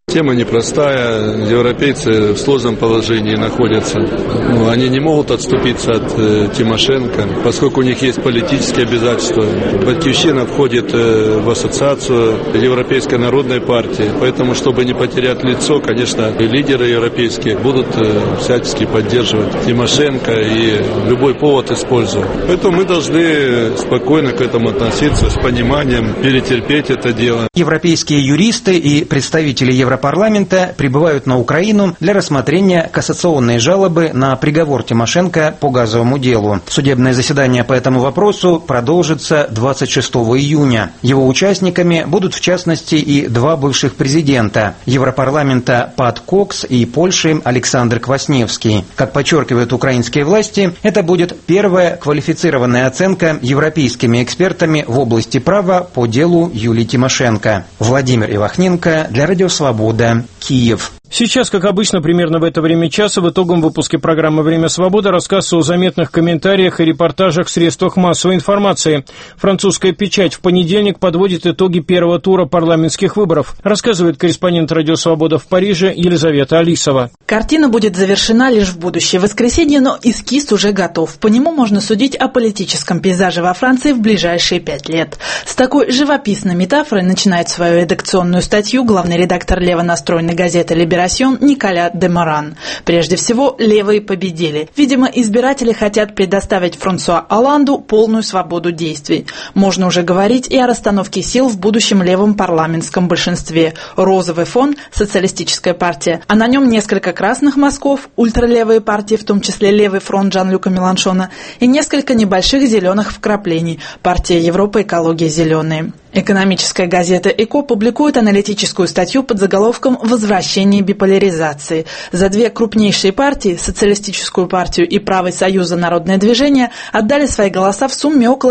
Тема непростая, европейцы в сложном положении находятся. Они не могут отступиться от Тимошенко, поскольку у них есть политические обязательства. Батькивщина входит в ассоциацию Европейской народной партии, поэтому, чтобы не потерять лицо, конечно, лидеры европейские будут всячески поддерживать Тимошенко и любой повод использовать. Поэтому мы должны спокойно к этому относиться, с пониманием, перетерпеть это дело. Европейские юристы и представители Европарламента прибывают на Украину для рассмотрения кассационной жалобы на приговор Тимошенко по газовому делу. Судебное заседание по этому вопросу продолжится 26 июня. Его участниками будут, в частности, и два бывших президента Европарламента Пат Кокс и Польши Александр Квасневский. Как подчеркивают украинские власти, это будет первая квалифицированная оценка европейскими экспертами в области права по делу Юлии Тимошенко. Владимир Ивахненко для Радио Свобода, Киев. Сейчас, как обычно, примерно в это время часа в итоговом выпуске программы «Время свободы» рассказ о заметных комментариях и репортажах в средствах массовой информации. Французская печать в понедельник подводит итоги первого тура парламентских выборов, рассказывает корреспондент «Радио Свобода» в Париже Елизавета Алисова. Картина будет завершена лишь в будущее воскресенье, но эскиз уже готов. По нему можно судить о политическом пейзаже во Франции в ближайшие 5 лет. С такой живописной метафорой начинает свою редакционную статью главный редактор левонастроенной газеты «Либерасьон» Николя де Моран. Прежде всего, левые победили. Видимо, избиратели хотят предоставить Франсуа Оланду полную свободу действий. Можно уже говорить и о расстановке сил в будущем левом парламентском большинстве. Розовый фон – социалистическая партия, а на нем несколько красных мазков, ультралевые партии, в том числе левый фронт Жан-Люка Меланшона, и несколько небольших зеленых вкраплений – партия Европа, экология, зеленые. Экономическая газета «Эко» публикует аналитическую статью под заголовком «Возвращение биполяризации». За две крупнейшие партии, Социалистическую партию и Правый союз за народное движение, отдали свои голоса в сумме около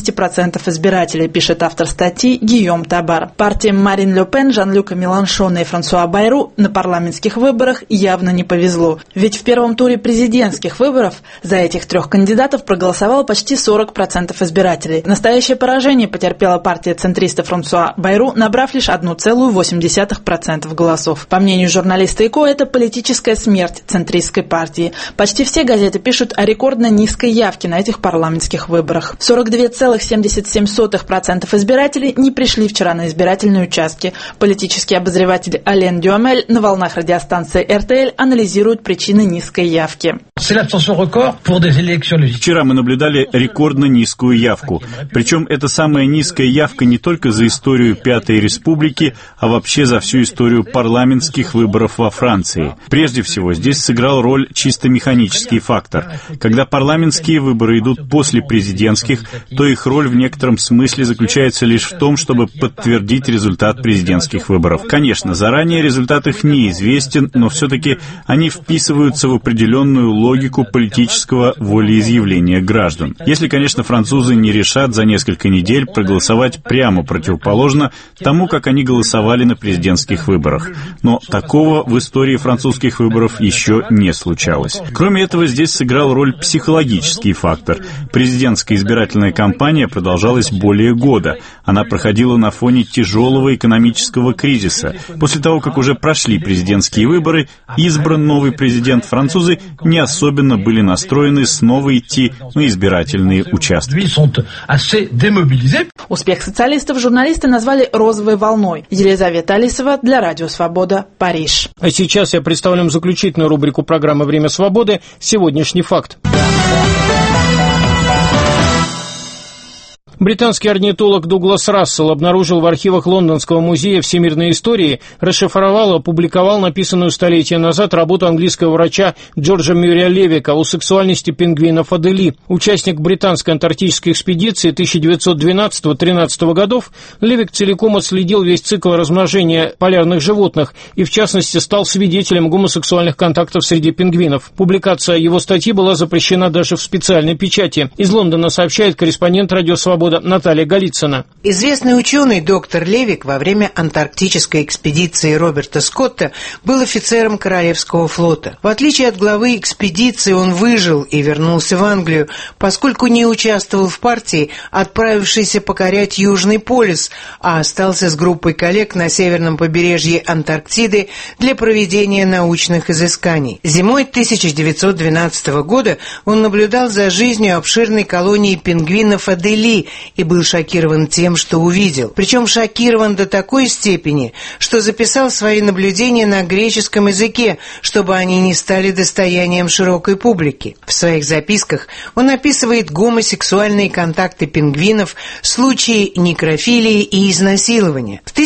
70% избирателей, пишет автор статьи Гийом Табар. Партиям Марин Ле Пен, Жан-Люка Меланшона и Франсуа Байру на парламентских выборах явно не повезло. Ведь в первом туре президентских выборов за этих трех кандидатов проголосовало почти 40% избирателей. Настоящее поражение потерпела партия центриста Франсуа Байру, набрав лишь 1,8% голосов. По мнению журналиста ЭКО, это политическая смерть центристской партии. Почти все газеты пишут о рекордно низкой явке на этих парламентских выборах. 42,77% избирателей не пришли вчера на избирательные участки. Политический обозреватель Ален Дюамель на волнах радиостанции РТЛ анализирует причины низкой явки. Вчера мы наблюдали рекордно низкую явку. Причем это самая низкая явка не только за историю Пятой Республики, а вообще за всю историю парламентских выборов во Франции. Прежде всего, здесь сыграл роль чисто механический фактор. Когда парламентские выборы идут после президентских, то их роль в некотором смысле заключается лишь в том, чтобы подтвердить результат президентских выборов. Конечно, заранее результат их неизвестен, но все-таки они вписываются в определенную логику политического волеизъявления граждан. Если, конечно, французы не решат за несколько недель проголосовать прямо противоположно тому, как они голосовали на президентских выборах. Но такого в истории французских выборов еще не случалось. Кроме этого, здесь сыграл роль психологический фактор. Президентская избирательная кампания продолжалась более года. Она проходила на фоне тяжелого экономического кризиса. После того, как уже прошли президентские выборы, избран новый президент, французы не особенно были настроены снова идти на избирательные участки. Успех социалистов журналисты назвали «розовой волной». Елизавета Алисова для Радио Свобода, Париж. А сейчас я представлю вам заключительную рубрику программы «Время свободы» «Сегодняшний факт». Британский орнитолог Дуглас Рассел обнаружил в архивах Лондонского музея всемирной истории, расшифровал и опубликовал написанную столетия назад работу английского врача Джорджа Мюррея Левика о сексуальности пингвинов Адели. Участник британской антарктической экспедиции 1912-13 годов, Левик целиком отследил весь цикл размножения полярных животных и, в частности, стал свидетелем гомосексуальных контактов среди пингвинов. Публикация его статьи была запрещена даже в специальной печати. Из Лондона сообщает корреспондент «Радио Свобода» «Свобода» Наталья Голицына. Известный ученый доктор Левик во время антарктической экспедиции Роберта Скотта был офицером Королевского флота. В отличие от главы экспедиции, он выжил и вернулся в Англию, поскольку не участвовал в партии, отправившейся покорять Южный полюс, а остался с группой коллег на северном побережье Антарктиды для проведения научных изысканий. Зимой 1912 года он наблюдал за жизнью обширной колонии пингвинов Адели и был шокирован тем, что увидел. Причем шокирован до такой степени, что записал свои наблюдения на греческом языке, чтобы они не стали достоянием широкой публики. В своих записках он описывает гомосексуальные контакты пингвинов, случаи некрофилии и изнасилования. В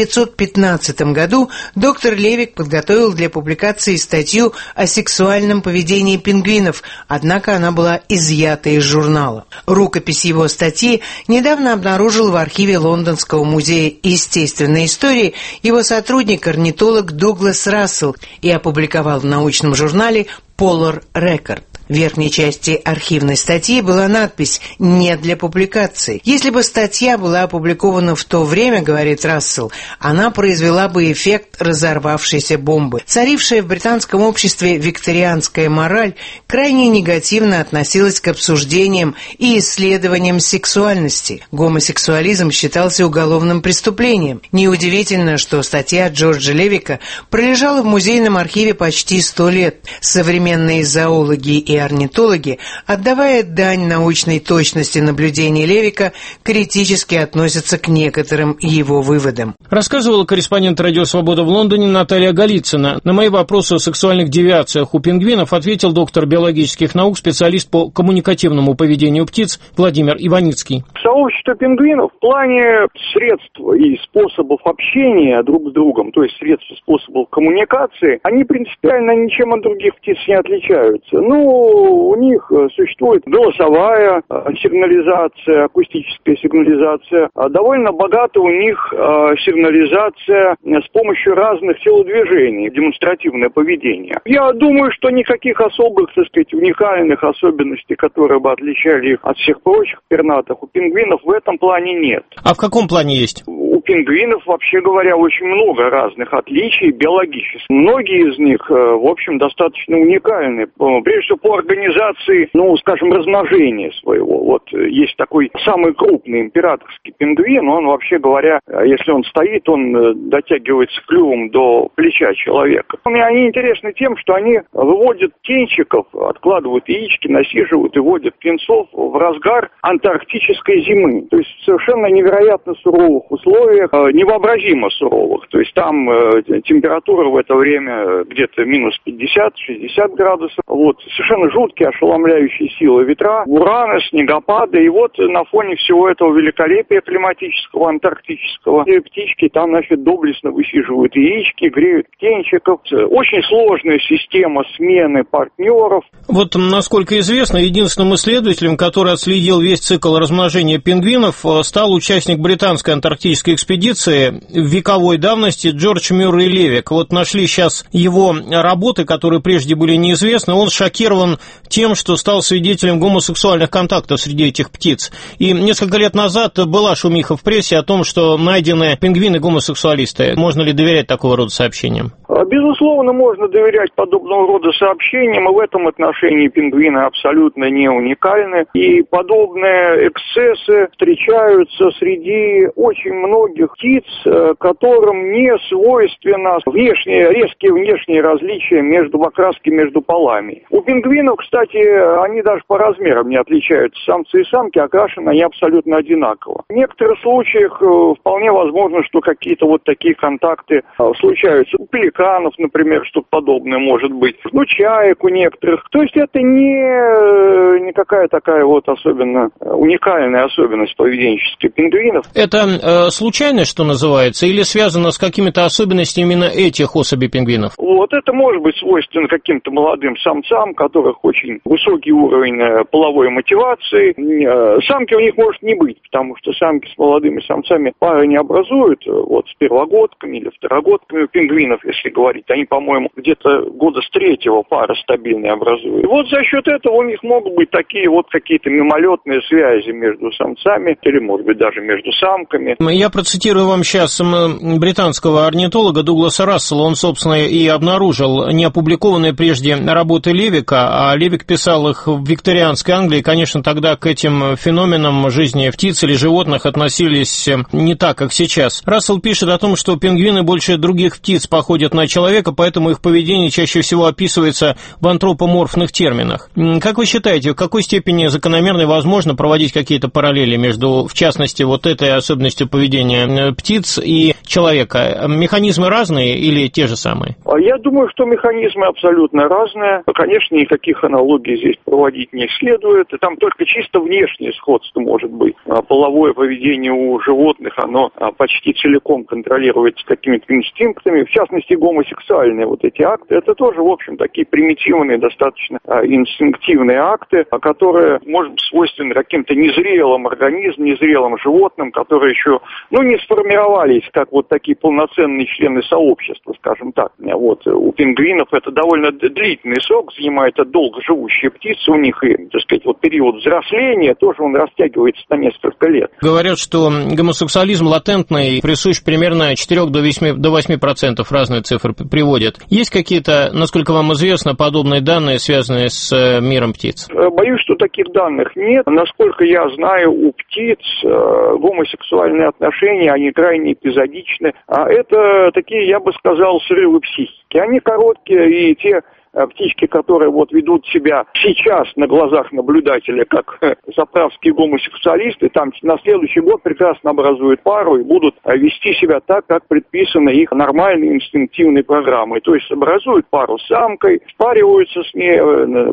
1915 году доктор Левик подготовил для публикации статью о сексуальном поведении пингвинов, однако она была изъята из журнала. Рукопись его статьи недавно обнаружил в архиве Лондонского музея естественной истории его сотрудник-орнитолог Дуглас Рассел и опубликовал в научном журнале Polar Record. В верхней части архивной статьи была надпись «Не для публикации». Если бы статья была опубликована в то время, говорит Рассел, она произвела бы эффект разорвавшейся бомбы. Царившая в британском обществе викторианская мораль крайне негативно относилась к обсуждениям и исследованиям сексуальности. Гомосексуализм считался уголовным преступлением. Неудивительно, что статья Джорджа Левика пролежала в музейном архиве почти 100 лет. Современные зоологи и орнитологи, отдавая дань научной точности наблюдений Левика, критически относятся к некоторым его выводам. Рассказывала корреспондент «Радио Свобода» в Лондоне Наталья Голицына. На мои вопросы о сексуальных девиациях у пингвинов ответил доктор биологических наук, специалист по коммуникативному поведению птиц Владимир Иваницкий. Сообщество пингвинов в плане средств и способов общения друг с другом, то есть средств и способов коммуникации, они принципиально ничем от других птиц не отличаются. У них существует голосовая сигнализация, акустическая сигнализация. Довольно богата у них сигнализация с помощью разных телодвижений, демонстративное поведение. Я думаю, что никаких особых, так сказать, уникальных особенностей, которые бы отличали их от всех прочих пернатых, у пингвинов в этом плане нет. А в каком плане есть? У пингвинов, вообще говоря, очень много разных отличий биологических. Многие из них, в общем, достаточно уникальны. Прежде всего, по организации, скажем, размножения своего. Вот есть такой самый крупный императорский пингвин, он, вообще говоря, если он стоит, он дотягивается клювом до плеча человека. Они интересны тем, что они выводят птенчиков, откладывают яички, насиживают и вводят птенцов в разгар антарктической зимы. То есть в совершенно невероятно суровых условиях, невообразимо суровых. То есть там температура в это время где-то минус 50-60 градусов. Вот. Совершенно жуткие, ошеломляющие силы ветра, ураны, снегопады. И вот на фоне всего этого великолепия климатического, антарктического, птички там, доблестно высиживают яички, греют птенчиков. Очень сложная система смены партнеров. Вот, насколько известно, единственным исследователем, который отследил весь цикл размножения пингвинов, стал участник британской антарктической экспедиции вековой давности Джордж Мюррей Левик. Вот нашли сейчас его работы, которые прежде были неизвестны. Он шокирован тем, что стал свидетелем гомосексуальных контактов среди этих птиц. И несколько лет назад была шумиха в прессе о том, что найдены пингвины-гомосексуалисты. Можно ли доверять такого рода сообщениям? Безусловно, можно доверять подобного рода сообщениям, и в этом отношении пингвины абсолютно не уникальны. И подобные эксцессы встречаются среди очень многих птиц, которым не свойственно резкие внешние различия в окраске между полами. У пингвинов, кстати, они даже по размерам не отличаются. Самцы и самки окрашены они абсолютно одинаково. В некоторых случаях вполне возможно, что какие-то вот такие контакты случаются. У пеликанов, например, что-то подобное может быть. Чаек у некоторых. То есть это не какая такая вот особенно уникальная особенность поведенческих пингвинов. Это случайность, что называется, или связано с какими-то особенностями именно этих особей пингвинов? Вот это может быть свойственно каким-то молодым самцам, у которых очень высокий уровень половой мотивации. Самки у них может не быть, потому что самки с молодыми самцами пары не образуют, вот с первогодками или второгодками у пингвинов, если говорить, они, по-моему, где-то года с 3-го пара стабильная образуют. И вот за счет этого у них могут быть такие вот какие-то мимолетные связи между самцами или, может быть, даже между самками. Я процитирую вам сейчас британского орнитолога Дугласа Рассела. Он, собственно, и обнаружил неопубликованные прежде работы Левика, а Левик писал их в викторианской Англии. Конечно, тогда к этим феноменам жизни птиц или животных относились не так, как сейчас. Рассел пишет о том, что пингвины больше других птиц походят на человека, поэтому их поведение чаще всего описывается в антропоморфных терминах. Как вы считаете, в какой степени закономерно и возможно проводить какие-то параллели между, в частности, вот этой особенностью поведения птиц и человека? Механизмы разные или те же самые? Я думаю, что механизмы абсолютно разные. Конечно, никаких аналогий здесь проводить не следует. И там только чисто внешнее сходство может быть. Половое поведение у животных, оно почти целиком контролируется какими-то инстинктами. В частности, гомосексуальные вот эти акты. Это тоже, в общем, такие примитивные, достаточно инстинктивные акты, которые, может быть, свойственны каким-то незрелым организмам, незрелым животным, которые еще, не сформировались как вот такие полноценные члены сообщества, скажем так. Вот у пингвинов это довольно длительный срок занимает, это долго живущие птицы, у них и, так сказать, вот период взросления тоже он растягивается на несколько лет. Говорят, что гомосексуализм латентный, присущ примерно 4 до 8%, разные цифры приводят. Есть какие-то, насколько вам известно, подобные данные, связанные с миром птиц? Боюсь, что таких данных нет. Насколько я знаю, у птиц гомосексуальные отношения, они крайне эпизодичны. А это такие, я бы сказал, срывы психики. Они короткие, и те птички, которые вот ведут себя сейчас на глазах наблюдателя как заправские гомосексуалисты, там на следующий год прекрасно образуют пару и будут вести себя так, как предписано их нормальной инстинктивной программой. То есть образуют пару с самкой, спариваются с ней,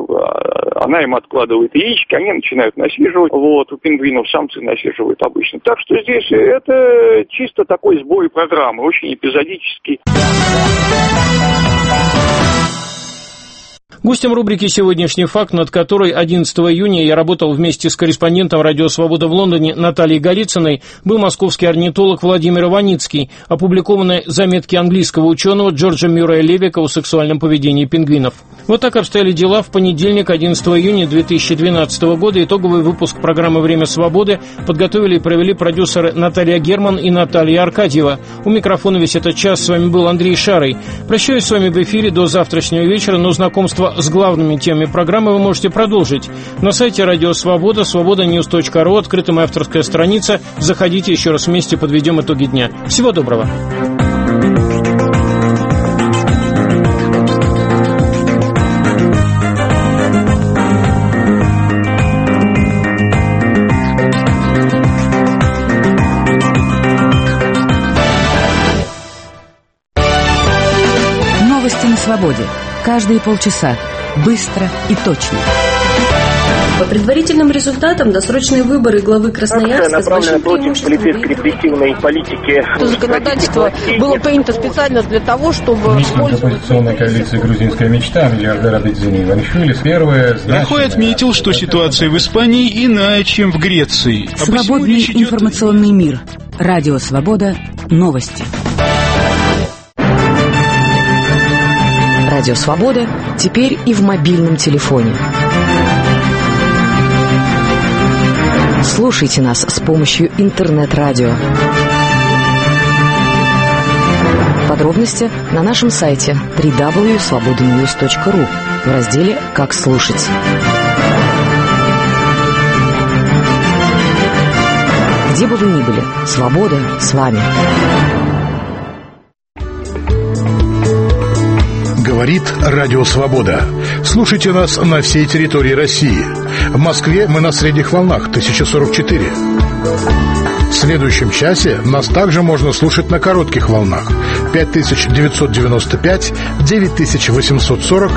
она им откладывает яички, они начинают насиживать. Вот, у пингвинов самцы насиживают обычно. Так что здесь это чисто такой сбой программы, очень эпизодический. Гостем рубрики «Сегодняшний факт», над которой 11 июня я работал вместе с корреспондентом «Радио Свобода» в Лондоне Натальей Голицыной, был московский орнитолог Владимир Иваницкий. Опубликованы заметки английского ученого Джорджа Мюррея Левика о сексуальном поведении пингвинов. Вот так обстояли дела в понедельник, 11 июня 2012 года. Итоговый выпуск программы «Время свободы» подготовили и провели продюсеры Наталья Герман и Наталья Аркадьева. У микрофона весь этот час с вами был Андрей Шарый. Прощаюсь с вами в эфире до завтрашнего вечера, но знакомство с главными темами программы вы можете продолжить на сайте Радио Свобода, свободаnews.ру, открыта моя авторская страница. Заходите, еще раз вместе подведем итоги дня. Всего доброго. Новости на свободе. Каждые полчаса. Быстро и точно. По предварительным результатам, досрочные выборы главы Красноярска с большим преимуществом... полицейской репрессивной политики. Законодательство было принято специально для того, чтобы... Министр оппозиционной коалиции «Грузинская мечта» миллиардер Абидзини Иванишвили первое значимое... Рахой отметил, что ситуация в Испании иная, чем в Греции. Свободный информационный мир. Радио Свобода. Новости. Радио Свобода теперь и в мобильном телефоне. Слушайте нас с помощью интернет-радио. Подробности на нашем сайте www.svobodanews.ru в разделе «Как слушать». Где бы вы ни были, свобода с вами. Говорит Радио Свобода. Слушайте нас на всей территории России. В Москве мы на средних волнах 1044. В следующем часе нас также можно слушать на коротких волнах 5995, 9840,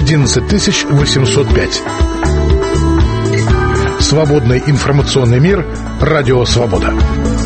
11805. Свободный информационный мир. Радио Свобода.